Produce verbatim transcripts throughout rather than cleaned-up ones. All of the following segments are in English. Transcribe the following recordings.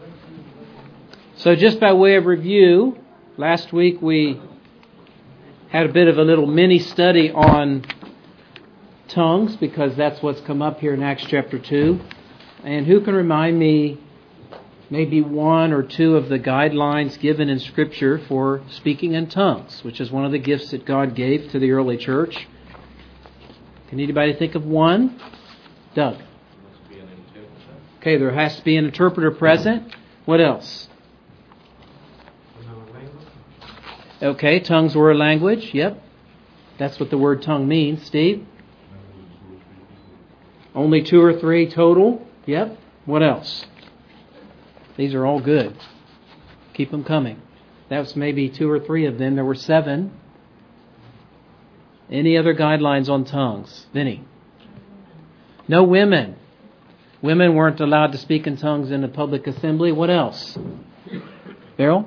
So just by way of review, last week we had a bit of a little mini study on tongues, because that's what's come up here in Acts chapter two. And who can remind me maybe one or two of the guidelines given in Scripture for speaking in tongues, which is one of the gifts that God gave to the early church? Can anybody think of one? Doug. Okay, there has to be an interpreter present. What else? Okay, tongues were a language. Yep. That's what the word tongue means. Steve? Only two or three total. Yep. What else? These are all good. Keep them coming. That was maybe two or three of them. There were seven. Any other guidelines on tongues? Vinny? No women. Women weren't allowed to speak in tongues in a public assembly. What else? Beryl?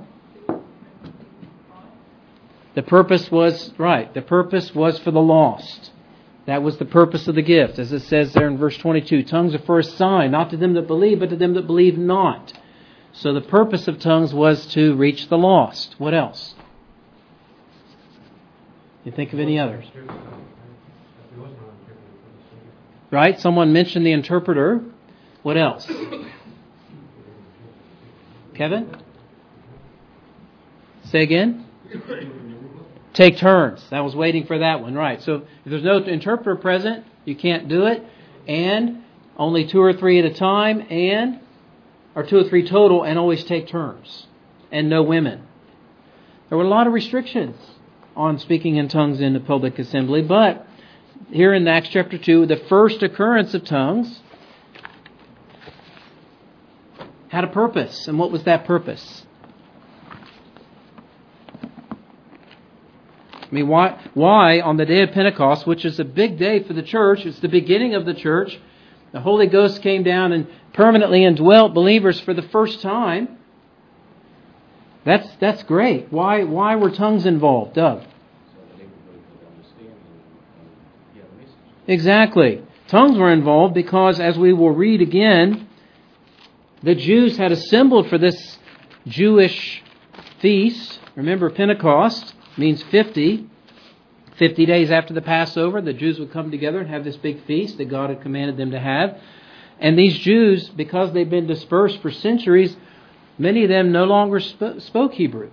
The purpose was, right, the purpose was for the lost. That was the purpose of the gift, as it says there in verse twenty-two. Tongues are for a sign, not to them that believe, but to them that believe not. So the purpose of tongues was to reach the lost. What else? You think of any others? Right? Someone mentioned the interpreter. What else? Kevin? Say again? Take turns. I was waiting for that one. Right. So if there's no interpreter present, you can't do it. And only two or three at a time, and or two or three total, and always take turns. And no women. There were a lot of restrictions on speaking in tongues in the public assembly, but here in Acts chapter two, the first occurrence of tongues had a purpose. And what was that purpose? I mean, why, why on the day of Pentecost, which is a big day for the church, it's the beginning of the church, the Holy Ghost came down and permanently indwelt believers for the first time. That's that's great. Why why were tongues involved, Doug? Exactly. Tongues were involved because, as we will read again, the Jews had assembled for this Jewish feast. Remember, Pentecost means fifty. fifty days after the Passover, the Jews would come together and have this big feast that God had commanded them to have. And these Jews, because they've been dispersed for centuries, many of them no longer sp- spoke Hebrew.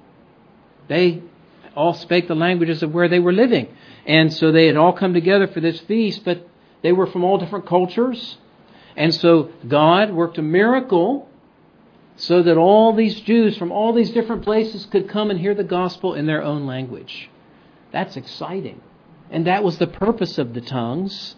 They all spake the languages of where they were living. And so they had all come together for this feast, but they were from all different cultures. And so God worked a miracle so that all these Jews from all these different places could come and hear the gospel in their own language. That's exciting. And that was the purpose of the tongues.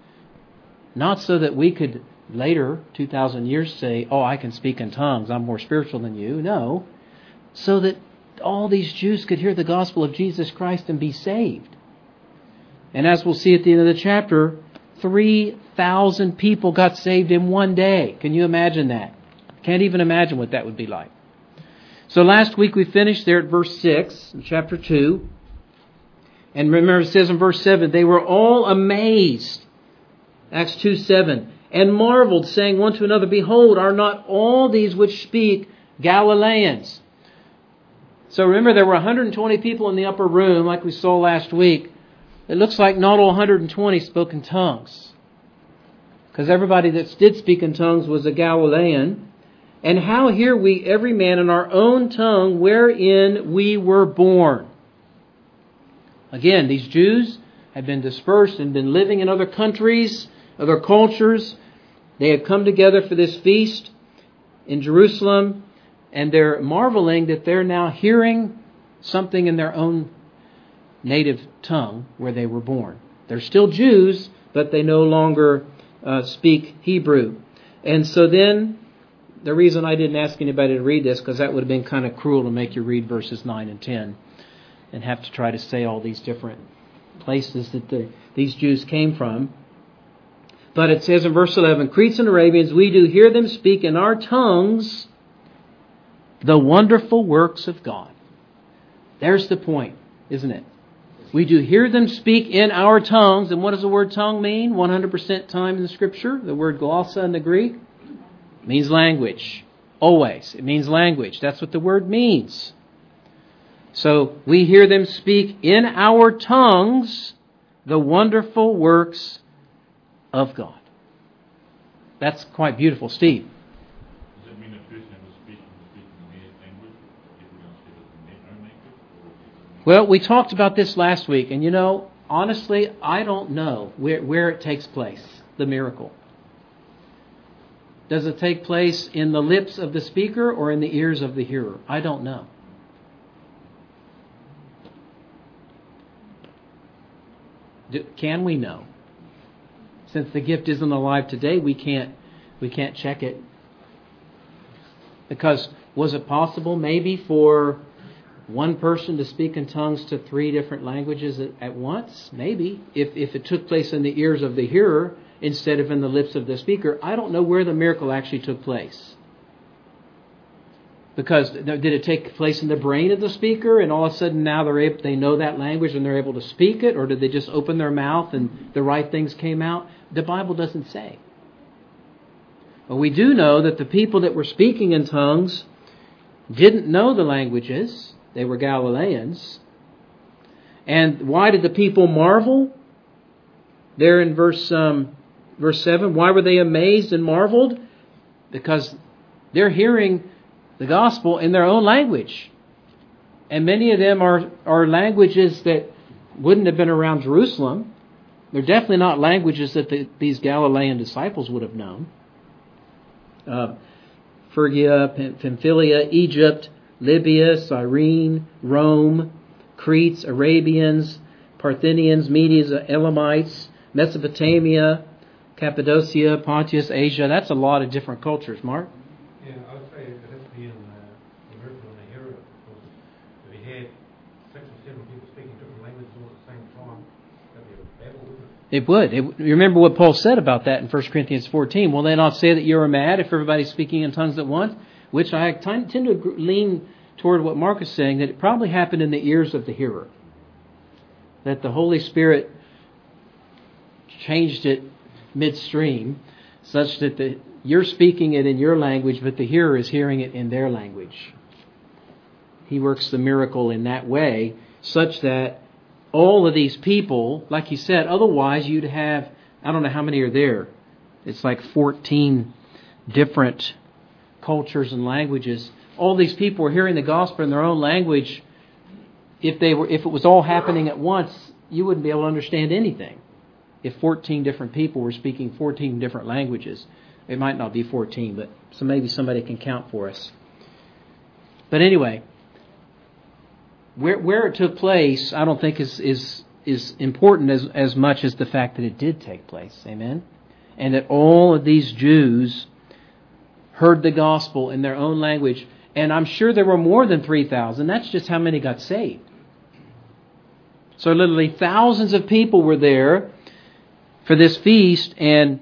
Not so that we could later, two thousand years, say, oh, I can speak in tongues, I'm more spiritual than you. No. So that all these Jews could hear the gospel of Jesus Christ and be saved. And as we'll see at the end of the chapter, three thousand people got saved in one day. Can you imagine that? Can't even imagine what that would be like. So last week we finished there at verse six in chapter two. And remember it says in verse seven, they were all amazed. Acts two seven. And marveled, saying one to another, behold, are not all these which speak Galileans? So remember, there were one hundred twenty people in the upper room, like we saw last week. It looks like not all one hundred twenty spoke in tongues, because everybody that did speak in tongues was a Galilean. And how hear we every man in our own tongue wherein we were born? Again, these Jews had been dispersed and been living in other countries, other cultures. They had come together for this feast in Jerusalem, and they're marveling that they're now hearing something in their own native tongue where they were born. They're still Jews, but they no longer uh, speak Hebrew. And so then, the reason I didn't ask anybody to read this, because that would have been kind of cruel to make you read verses nine and ten and have to try to say all these different places that the, these Jews came from. But it says in verse eleven, Cretes and Arabians, we do hear them speak in our tongues the wonderful works of God. There's the point, isn't it? We do hear them speak in our tongues. And what does the word tongue mean? one hundred percent time in the Scripture. The word glossa in the Greek means language. Always. It means language. That's what the word means. So we hear them speak in our tongues the wonderful works of God. That's quite beautiful, Steve. Does it mean a person who was speaking was speaking their language, or people don't speak in their own language? Well, we talked about this last week, and you know, honestly, I don't know where, where it takes place, the miracle. Does it take place in the lips of the speaker or in the ears of the hearer? I don't know. Do, can we know? Since the gift isn't alive today, we can't we can't check it. Because was it possible maybe for one person to speak in tongues to three different languages at, at once? Maybe. If if it took place in the ears of the hearer instead of in the lips of the speaker, I don't know where the miracle actually took place. Because did it take place in the brain of the speaker, and all of a sudden now they're able, they know that language and they're able to speak it, or did they just open their mouth and the right things came out? The Bible doesn't say. But we do know that the people that were speaking in tongues didn't know the languages. They were Galileans. And why did the people marvel? There in verse um, verse seven, why were they amazed and marveled? Because they're hearing the gospel in their own language. And many of them are, are languages that wouldn't have been around Jerusalem. They're definitely not languages that the, these Galilean disciples would have known. Uh, Phrygia, Pamphylia, Egypt, Libya, Cyrene, Rome, Cretes, Arabians, Parthians, Medes, Elamites, Mesopotamia, Cappadocia, Pontus, Asia. That's a lot of different cultures, Mark. Yeah, I would say it has to be in uh, the miracle in the hearer, because if he had six or seven people speaking different languages all at the same time, that'd be a babble, wouldn't it? It would. It, you remember what Paul said about that in First Corinthians fourteen. Will they not say that you are mad if everybody's speaking in tongues at once? Which I tend to lean toward what Mark is saying, that it probably happened in the ears of the hearer. That the Holy Spirit changed it midstream, such that the, you're speaking it in your language, but the hearer is hearing it in their language. He works the miracle in that way, such that all of these people, like he said, otherwise you'd have, I don't know how many are there. It's like fourteen different cultures and languages. All these people were hearing the gospel in their own language. If they were, if it was all happening at once, you wouldn't be able to understand anything. If fourteen different people were speaking fourteen different languages, it might not be fourteen, but so maybe somebody can count for us. But anyway, where where it took place, I don't think is is is important as as much as the fact that it did take place. Amen. And that all of these Jews heard the gospel in their own language. And I'm sure there were more than three thousand. That's just how many got saved. So literally thousands of people were there for this feast. And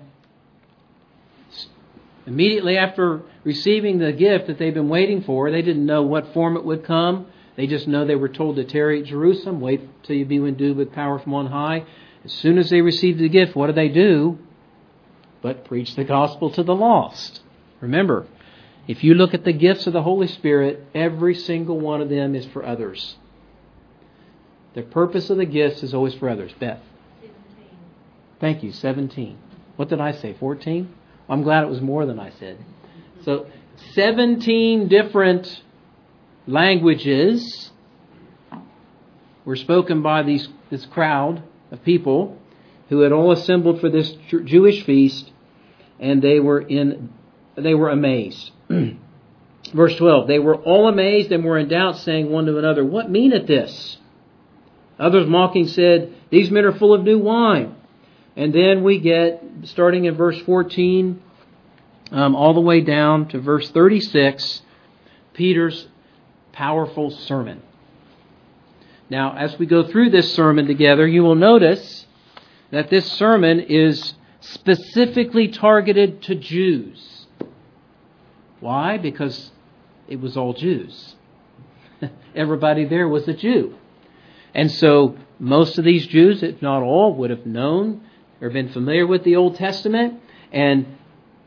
immediately after receiving the gift that they've been waiting for, they didn't know what form it would come. They just know they were told to tarry at Jerusalem, wait till you be endued with power from on high. As soon as they received the gift, what do they do? But preach the gospel to the lost. Remember, if you look at the gifts of the Holy Spirit, every single one of them is for others. The purpose of the gifts is always for others. Beth. seventeen. Thank you, seventeen. What did I say, fourteen? I'm glad it was more than I said. So, seventeen different languages were spoken by these this crowd of people who had all assembled for this Jewish feast, and they were in they were amazed. Verse twelve, they were all amazed and were in doubt, saying one to another, what meaneth this? Others mocking said, these men are full of new wine. And then we get, starting in verse fourteen, um, all the way down to verse thirty-six, Peter's powerful sermon. Now, as we go through this sermon together, you will notice that this sermon is specifically targeted to Jews. Why? Because it was all Jews. Everybody there was a Jew. And so most of these Jews, if not all, would have known or been familiar with the Old Testament. And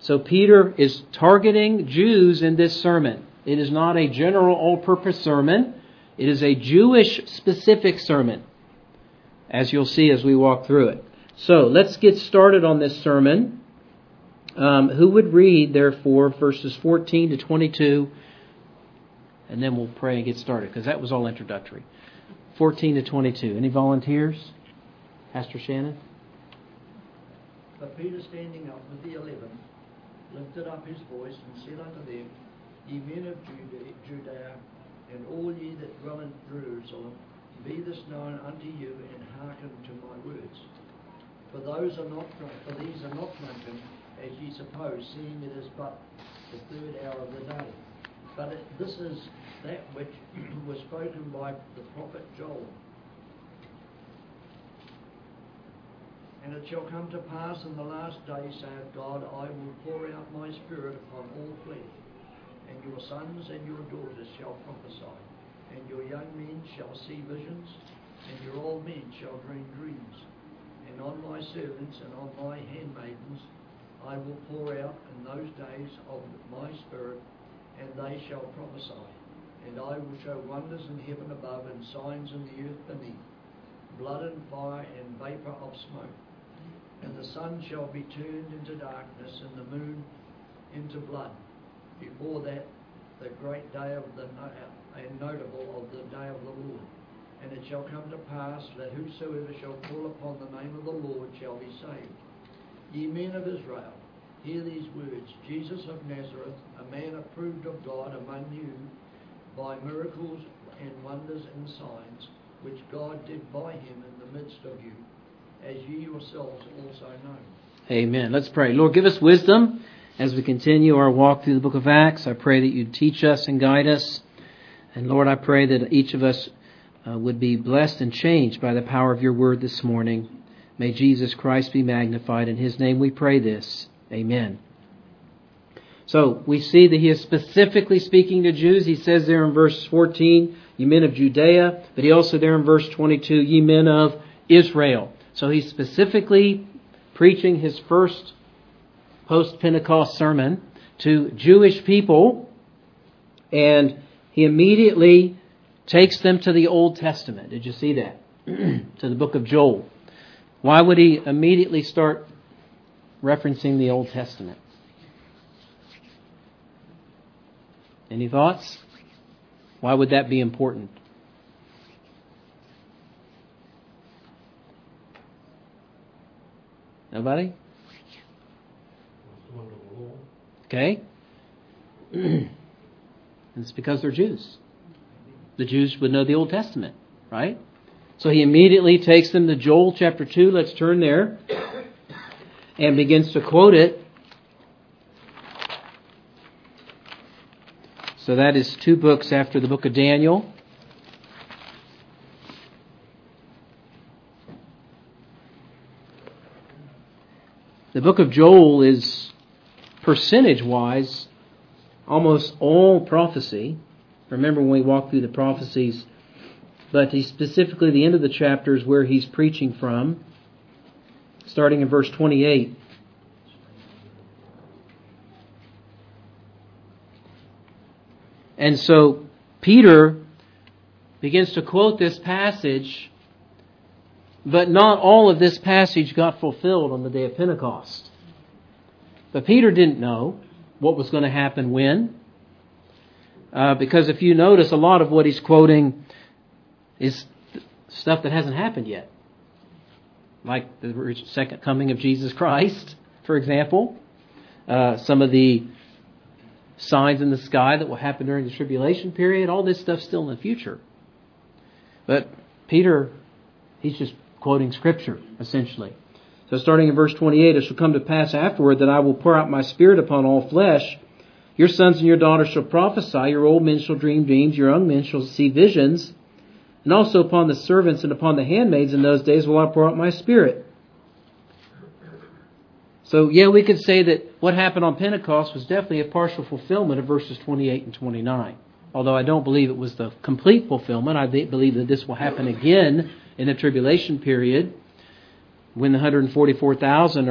So Peter is targeting Jews in this sermon. It is not a general all-purpose sermon. It is a Jewish-specific sermon, as you'll see as we walk through it. So let's get started on this sermon. Um, who would read, therefore, verses fourteen to twenty-two, and then we'll pray and get started, because that was all introductory. fourteen to twenty-two. Any volunteers? Pastor Shannon? But Peter, standing up with the eleven, lifted up his voice and said unto them, Ye men of Juda- Judea, and all ye that dwell in Jerusalem, be this known unto you, and hearken to my words. For those are not drunk, for these are not drunken, as ye suppose, seeing it is but the third hour of the day. But it, this is that which was spoken by the prophet Joel. And it shall come to pass in the last days, saith God, I will pour out my spirit upon all flesh, and your sons and your daughters shall prophesy, and your young men shall see visions, and your old men shall dream dreams. And on my servants and on my handmaidens I will pour out in those days of my spirit, and they shall prophesy. And I will show wonders in heaven above, and signs in the earth beneath, blood and fire and vapour of smoke. And the sun shall be turned into darkness, and the moon into blood, before that the great day of the and notable of the day of the Lord. And it shall come to pass that whosoever shall call upon the name of the Lord shall be saved. Ye men of Israel, hear these words. Jesus of Nazareth, a man approved of God among you by miracles and wonders and signs, which God did by him in the midst of you, as ye yourselves also know. Amen. Let's pray. Lord, give us wisdom as we continue our walk through the book of Acts. I pray that you teach us and guide us. And Lord, I pray that each of us uh, would be blessed and changed by the power of your word this morning. May Jesus Christ be magnified. In his name we pray this. Amen. So we see that he is specifically speaking to Jews. He says there in verse fourteen, ye men of Judea, but he also there in verse twenty-two, ye men of Israel. So he's specifically preaching his first post-Pentecost sermon to Jewish people, and he immediately takes them to the Old Testament. Did you see that? To the book of Joel. Why would he immediately start referencing the Old Testament? Any thoughts? Why would that be important? Nobody? Okay. It's because they're Jews. The Jews would know the Old Testament, right? So he immediately takes them to Joel chapter two. Let's turn there. And begins to quote it. So that is two books after the book of Daniel. The book of Joel is, percentage-wise, almost all prophecy. Remember when we walked through the prophecies, but he specifically, the end of the chapter is where he's preaching from, starting in verse twenty-eight. And so Peter begins to quote this passage, but not all of this passage got fulfilled on the day of Pentecost. But Peter didn't know what was going to happen when. Uh, because if you notice, a lot of what he's quoting is stuff that hasn't happened yet. Like the second coming of Jesus Christ, for example. Uh, some of the signs in the sky that will happen during the tribulation period. All this stuff's still in the future. But Peter, he's just quoting Scripture, essentially. So starting in verse twenty-eight, it shall come to pass afterward that I will pour out my Spirit upon all flesh. Your sons and your daughters shall prophesy, your old men shall dream dreams, your young men shall see visions. And also upon the servants and upon the handmaids in those days will I pour out my Spirit. So, yeah, we could say that what happened on Pentecost was definitely a partial fulfillment of verses twenty-eight and twenty-nine. Although I don't believe it was the complete fulfillment. I believe that this will happen again in the tribulation period when the one hundred forty-four thousand are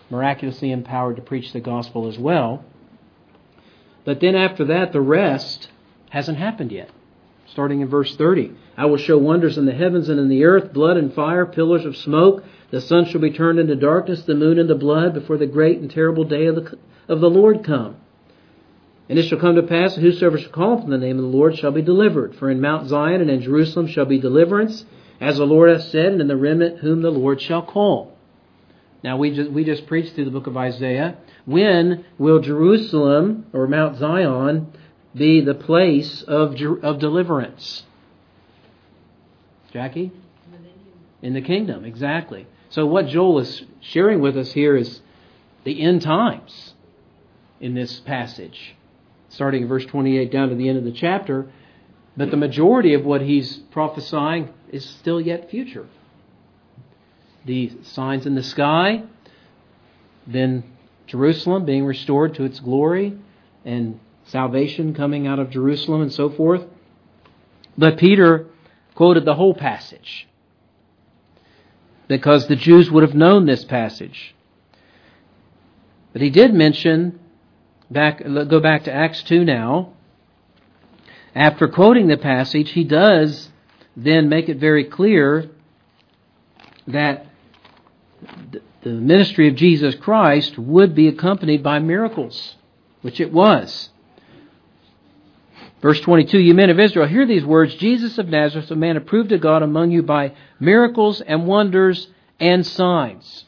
miraculously empowered to preach the gospel as well. But then after that, the rest hasn't happened yet. Starting in verse thirty. I will show wonders in the heavens and in the earth, blood and fire, pillars of smoke. The sun shall be turned into darkness, the moon into blood, before the great and terrible day of the, of the Lord come. And it shall come to pass that whosoever shall call upon the name of the Lord shall be delivered. For in Mount Zion and in Jerusalem shall be deliverance, as the Lord hath said, and in the remnant whom the Lord shall call. Now we just, we just preached through the book of Isaiah. When will Jerusalem, or Mount Zion, be the place of, of deliverance? Jackie? In the kingdom, exactly. So what Joel is sharing with us here is the end times in this passage, starting in verse twenty-eight down to the end of the chapter. But the majority of what he's prophesying is still yet future. The signs in the sky, then Jerusalem being restored to its glory, and salvation coming out of Jerusalem and so forth. But Peter quoted the whole passage because the Jews would have known this passage. But he did mention, back, go back to Acts two now. After quoting the passage, he does then make it very clear that the ministry of Jesus Christ would be accompanied by miracles, which it was. Verse twenty-two, you men of Israel, hear these words, Jesus of Nazareth, a man approved of God among you by miracles and wonders and signs.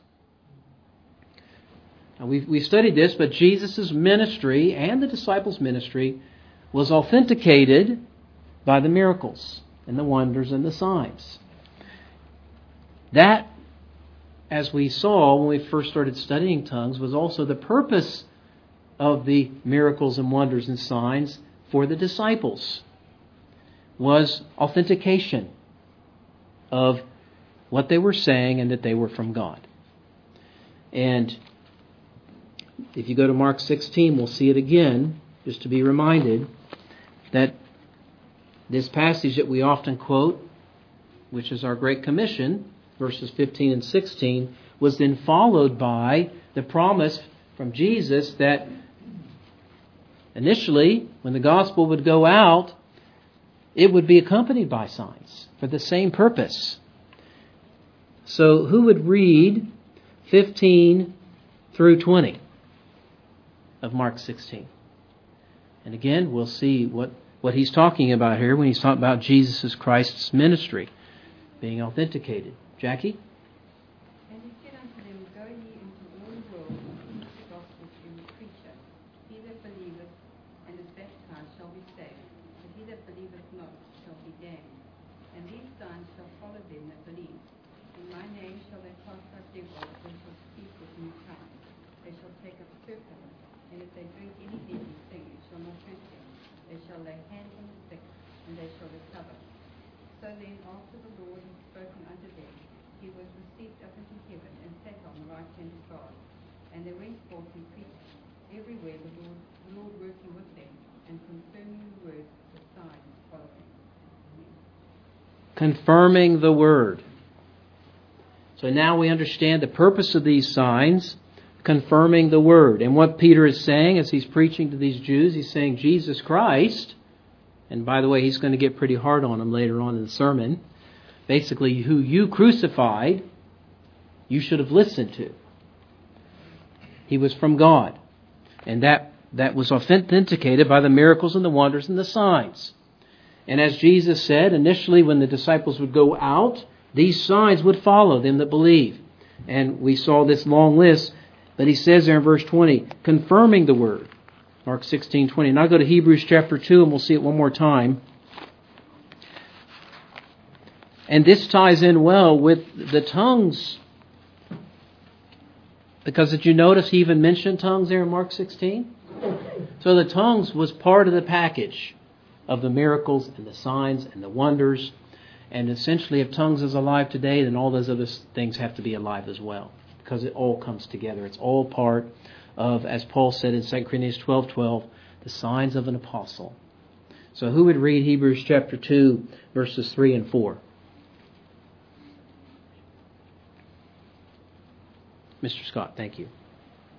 Now we've, we've studied this, but Jesus' ministry and the disciples' ministry was authenticated by the miracles and the wonders and the signs. That, as we saw when we first started studying tongues, was also the purpose of the miracles and wonders and signs for the disciples, was authentication of what they were saying and that they were from God. And if you go to Mark sixteen, we'll see it again, just to be reminded that this passage that we often quote, which is our Great Commission, verses fifteen and sixteen, was then followed by the promise from Jesus that initially, when the gospel would go out, it would be accompanied by signs for the same purpose. So who would read fifteen through twenty of Mark sixteen? And again, we'll see what, what he's talking about here when he's talking about Jesus Christ's ministry being authenticated. Jackie? And he said unto them, go ye into all the world and preach the gospel to every creature. He that believeth and is baptized shall be saved, but he that believeth not shall be damned. And these signs shall follow them that believe. In my name shall they cast out devils, they shall speak with new tongues. They shall take up serpents, and if they drink any deadly thing, it shall not hurt them. They shall lay hands on the sick, and they shall recover. So then, after the Lord had spoken unto them, he was received up into heaven and sat on the right hand of God. And they went forth and preached everywhere the Lord, the Lord working with them and confirming the word with signs following. Amen. Confirming the word. So now we understand the purpose of these signs, confirming the word. And what Peter is saying as he's preaching to these Jews, he's saying Jesus Christ, and by the way, he's going to get pretty hard on them later on in the sermon, basically who you crucified, you should have listened to. He was from God. And that, that was authenticated by the miracles and the wonders and the signs. And as Jesus said, initially when the disciples would go out, these signs would follow them that believe. And we saw this long list, but he says there in verse twenty, confirming the word. Mark sixteen twenty. Now go to Hebrews chapter two and we'll see it one more time. And this ties in well with the tongues. Because did you notice he even mentioned tongues there in Mark sixteen? So the tongues was part of the package of the miracles and the signs and the wonders. And essentially if tongues is alive today, then all those other things have to be alive as well. Because it all comes together. It's all part of, as Paul said in Second Corinthians twelve twelve, the signs of an apostle. So who would read Hebrews chapter two, verses three and four? Mister Scott, thank you.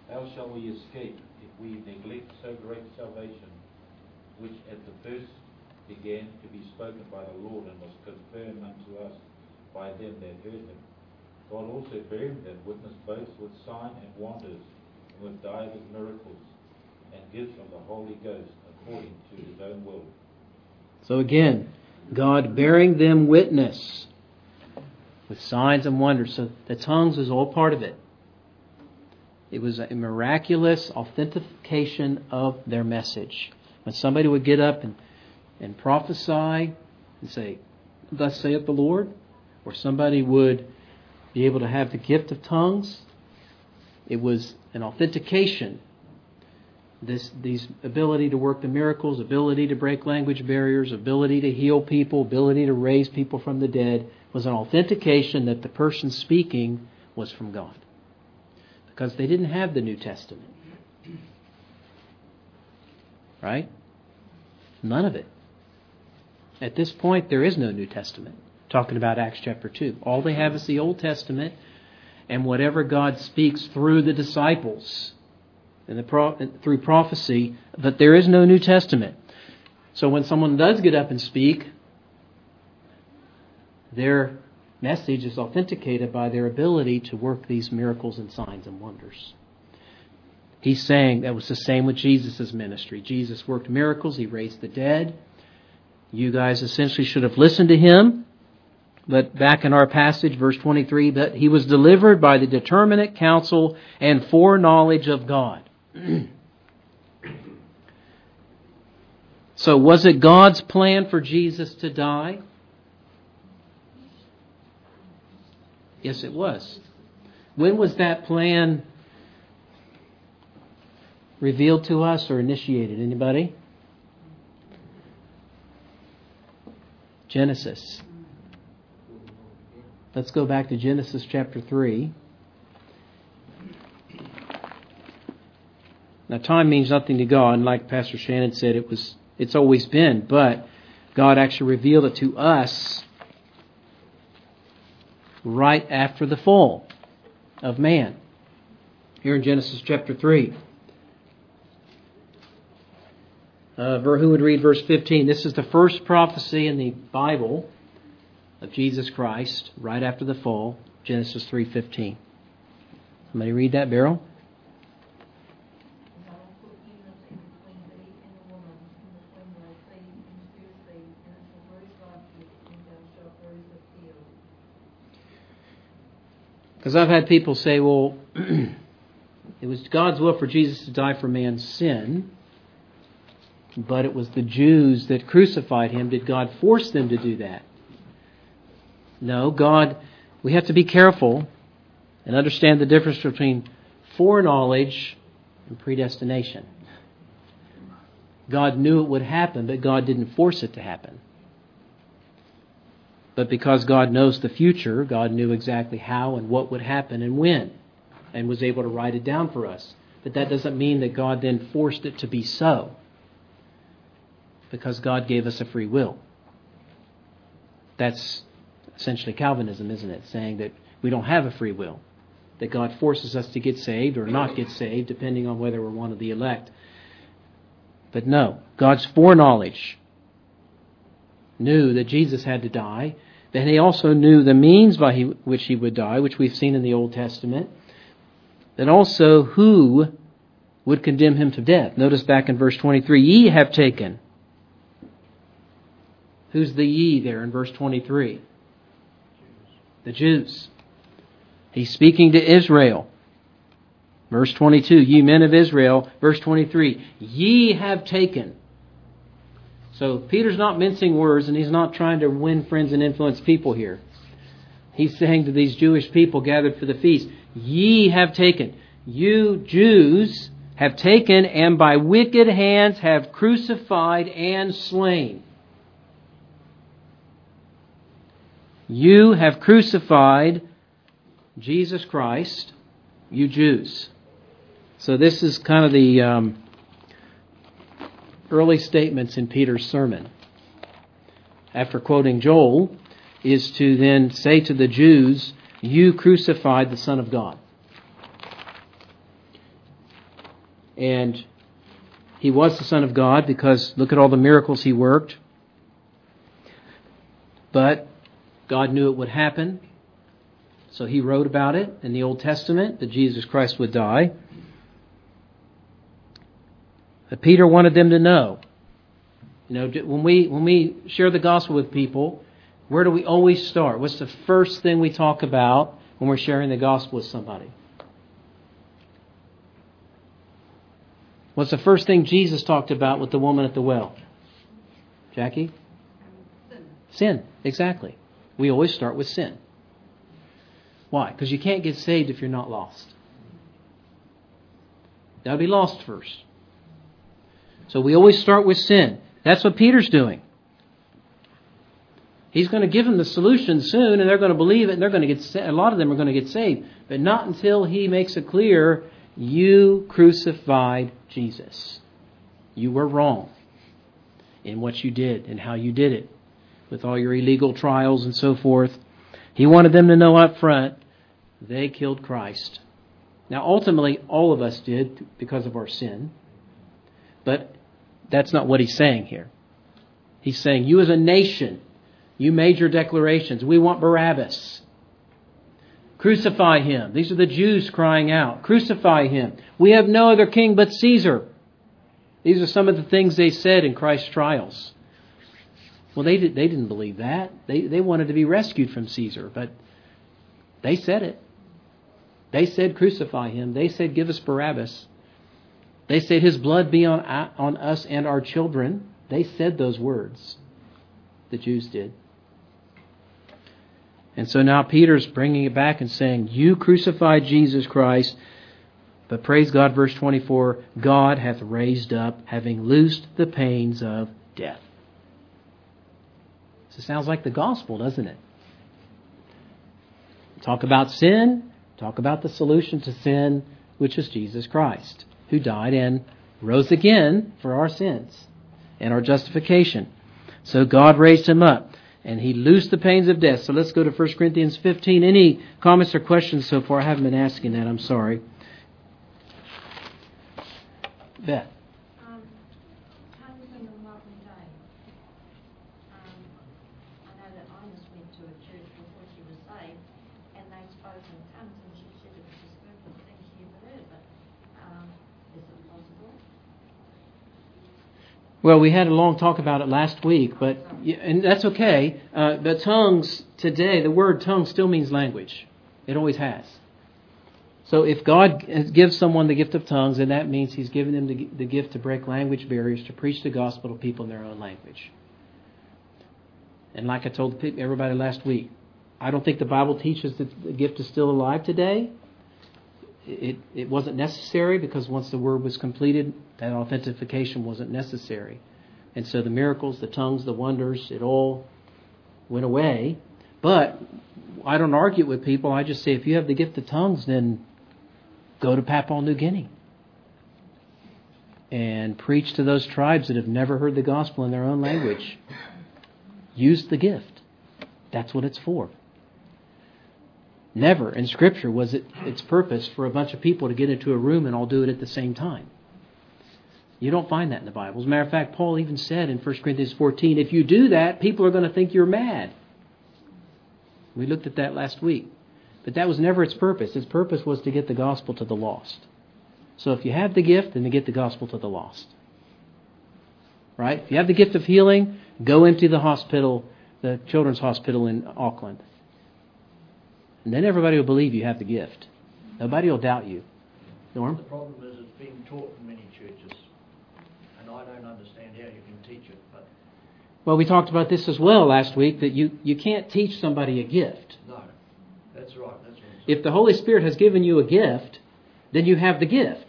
How shall we escape if we neglect so great salvation, which at the first began to be spoken by the Lord and was confirmed unto us by them that heard him? God also bearing them witness both with sign and wonders, and with divers miracles, and gifts of the Holy Ghost according to his own will. So again, God bearing them witness with signs and wonders. So the tongues was all part of it. It was a miraculous authentication of their message. When somebody would get up and, and prophesy and say, "Thus saith the Lord," or somebody would be able to have the gift of tongues, it was an authentication. This, these ability to work the miracles, ability to break language barriers, ability to heal people, ability to raise people from the dead was an authentication that the person speaking was from God. Because they didn't have the New Testament. Right? None of it. At this point, there is no New Testament. Talking about Acts chapter two. All they have is the Old Testament and whatever God speaks through the disciples and the pro- through prophecy, but there is no New Testament. So when someone does get up and speak, their message is authenticated by their ability to work these miracles and signs and wonders. He's saying that was the same with Jesus' ministry. Jesus worked miracles. He raised the dead. You guys essentially should have listened to him. But back in our passage, verse twenty-three, that he was delivered by the determinate counsel and foreknowledge of God. So was it God's plan for Jesus to die? Yes, it was. When was that plan revealed to us or initiated? Anybody? Genesis. Let's go back to Genesis chapter three. Now, time means nothing to God, and like Pastor Shannon said, it was it's always been, but God actually revealed it to us right after the fall of man. Here in Genesis chapter three. Uh, who would read verse fifteen? This is the first prophecy in the Bible of Jesus Christ right after the fall. Genesis three fifteen. Somebody read that, Beryl? Because I've had people say, well, it was God's will for Jesus to die for man's sin, but it was the Jews that crucified him. Did God force them to do that? No, God, we have to be careful and understand the difference between foreknowledge and predestination. God knew it would happen, but God didn't force it to happen. But because God knows the future, God knew exactly how and what would happen and when, and was able to write it down for us. But that doesn't mean that God then forced it to be so, because God gave us a free will. That's essentially Calvinism, isn't it? Saying that we don't have a free will, that God forces us to get saved or not get saved, depending on whether we're one of the elect. But no, God's foreknowledge knew that Jesus had to die. Then he also knew the means by he, which he would die, which we've seen in the Old Testament. Then also who would condemn him to death. Notice back in verse twenty-three, ye have taken. Who's the ye there in verse twenty-three? The Jews. He's speaking to Israel. Verse twenty-two, ye men of Israel. Verse twenty-three, ye have taken. So Peter's not mincing words, and he's not trying to win friends and influence people here. He's saying to these Jewish people gathered for the feast, ye have taken. You Jews have taken and by wicked hands have crucified and slain. You have crucified Jesus Christ, you Jews. So this is kind of the um, early statements in Peter's sermon. After quoting Joel, is to then say to the Jews, you crucified the Son of God. And he was the Son of God because look at all the miracles he worked. But God knew it would happen. So he wrote about it in the Old Testament that Jesus Christ would die. But Peter wanted them to know. You know, when we when we share the gospel with people, where do we always start? What's the first thing we talk about when we're sharing the gospel with somebody? What's the first thing Jesus talked about with the woman at the well? Jackie? Sin. Sin, exactly. We always start with sin. Why? Because you can't get saved if you're not lost. Got to be lost first. So we always start with sin. That's what Peter's doing. He's going to give them the solution soon, and they're going to believe it, and they're going to get sa- a lot of them are going to get saved, but not until he makes it clear, you crucified Jesus. You were wrong in what you did and how you did it, with all your illegal trials and so forth. He wanted them to know up front, they killed Christ. Now, ultimately, all of us did because of our sin, but that's not what he's saying here. He's saying, you as a nation, you made your declarations. We want Barabbas. Crucify him. These are the Jews crying out. Crucify him. We have no other king but Caesar. These are some of the things they said in Christ's trials. Well, they did, they didn't believe that. They, they wanted to be rescued from Caesar, but they said it. They said, crucify him. They said, give us Barabbas. They said, his blood be on, on us and our children. They said those words. The Jews did. And so now Peter's bringing it back and saying, you crucified Jesus Christ, but praise God, verse twenty-four, God hath raised up, having loosed the pains of death. So it sounds like the gospel, doesn't it? Talk about sin, talk about the solution to sin, which is Jesus Christ, who died and rose again for our sins and our justification. So God raised him up, and he loosed the pains of death. So let's go to First Corinthians fifteen. Any comments or questions so far? I haven't been asking that. I'm sorry. Beth. Um, tongues in the modern day. Um, I know that Ines went to a church before she was saved, and they spoke in tongues, and she said it was the spiritual thing she ever heard. But um, is it possible? Well, we had a long talk about it last week, but and that's okay. Uh, but tongues today, the word tongue still means language. It always has. So if God gives someone the gift of tongues, then that means He's given them the, the gift to break language barriers, to preach the gospel to people in their own language. And like I told everybody last week, I don't think the Bible teaches that the gift is still alive today. It it wasn't necessary because once the word was completed, that authentication wasn't necessary. And so the miracles, the tongues, the wonders, it all went away. But I don't argue with people. I just say if you have the gift of tongues, then go to Papua New Guinea and preach to those tribes that have never heard the gospel in their own language. Use the gift. That's what it's for. Never in Scripture was it its purpose for a bunch of people to get into a room and all do it at the same time. You don't find that in the Bible. As a matter of fact, Paul even said in First Corinthians fourteen, if you do that, people are going to think you're mad. We looked at that last week. But that was never its purpose. Its purpose was to get the gospel to the lost. So if you have the gift, then to get the gospel to the lost. Right? If you have the gift of healing, go into the hospital, the children's hospital in Auckland. And then everybody will believe you have the gift. Nobody will doubt you. Norm? The problem is it's being taught in many churches, and I don't understand how you can teach it. But well, we talked about this as well last week, that you, you can't teach somebody a gift. no, that's right. That's what If the Holy Spirit has given you a gift, then you have the gift.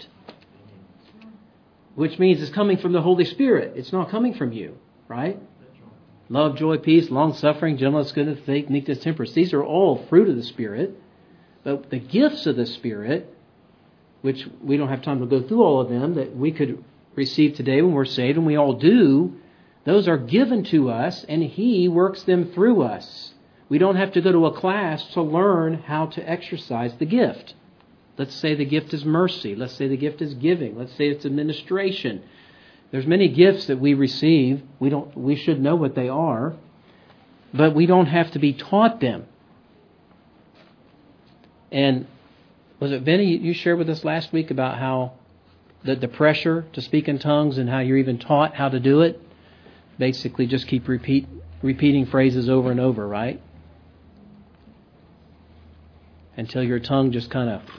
Which means it's coming from the Holy Spirit. It's not coming from you, right? That's right. Love, joy, peace, long-suffering, gentleness, goodness, faith, meekness, temperance. These are all fruit of the Spirit. But the gifts of the Spirit, which we don't have time to go through all of them, that we could receive today when we're saved, and we all do, those are given to us, and He works them through us. We don't have to go to a class to learn how to exercise the gift. Let's say the gift is mercy. Let's say the gift is giving. Let's say it's administration. There's many gifts that we receive. We don't. We should know what they are, but we don't have to be taught them. And was it Benny, you shared with us last week about how the, the pressure to speak in tongues and how you're even taught how to do it? Basically just keep repeat repeating phrases over and over, right? Until your tongue just kind of,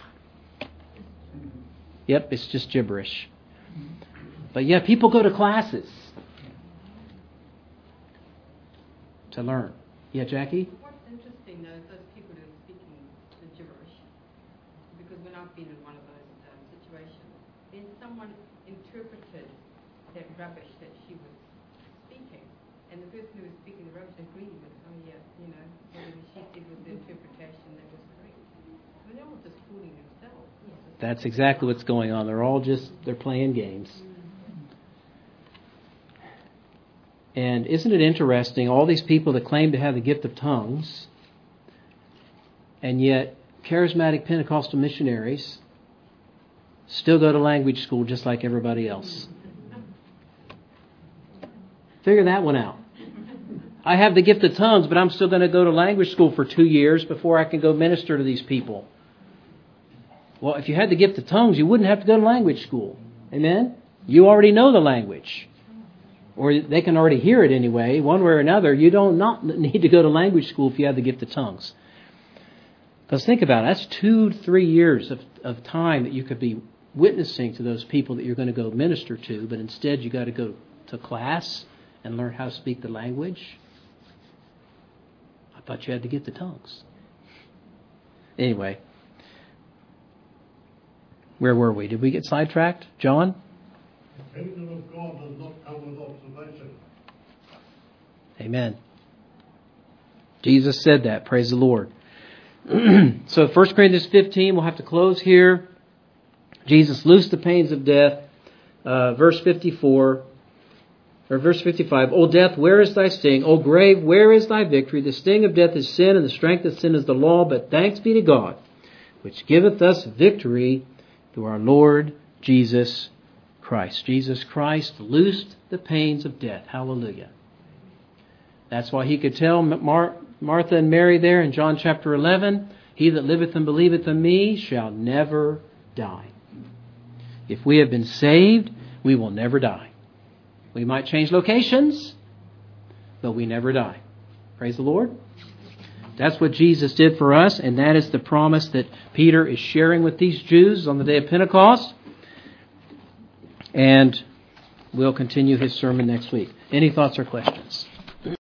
yep, it's just gibberish. But yeah, people go to classes to learn. Yeah, Jackie? What's interesting though is those people who are speaking the gibberish, because when I've been in one of those um, situations, then someone interpreted that rubbish that she was speaking, and the person who was speaking the rubbish agreed with, oh yeah, you know, whatever she said was the interpretation that was correct. I mean, they're all just fooling themselves. That's exactly what's going on. They're all just, they're playing games. And isn't it interesting, all these people that claim to have the gift of tongues, and yet charismatic Pentecostal missionaries still go to language school just like everybody else. Figure that one out. I have the gift of tongues, but I'm still going to go to language school for two years before I can go minister to these people. Well, if you had the gift of tongues, you wouldn't have to go to language school. Amen? You already know the language. Or they can already hear it anyway. One way or another, you don't not need to go to language school if you have the gift of tongues. Because think about it. That's two, three years of, of time that you could be witnessing to those people that you're going to go minister to. But instead, you got to go to class and learn how to speak the language. I thought you had to get the tongues. Anyway. Where were we? Did we get sidetracked? John? The kingdom of God does not come with observation. Amen. Jesus said that. Praise the Lord. So First Corinthians fifteen, we'll have to close here. Jesus loosed the pains of death. Uh, verse fifty-four, or verse fifty-five. O death, where is thy sting? O grave, where is thy victory? The sting of death is sin, and the strength of sin is the law. But thanks be to God, which giveth us victory through our Lord Jesus Christ. Jesus Christ loosed the pains of death. Hallelujah. That's why he could tell Mar- Martha and Mary there in John chapter eleven, he that liveth and believeth in me shall never die. If we have been saved, we will never die. We might change locations, but we never die. Praise the Lord. That's what Jesus did for us, and that is the promise that Peter is sharing with these Jews on the day of Pentecost. And we'll continue his sermon next week. Any thoughts or questions?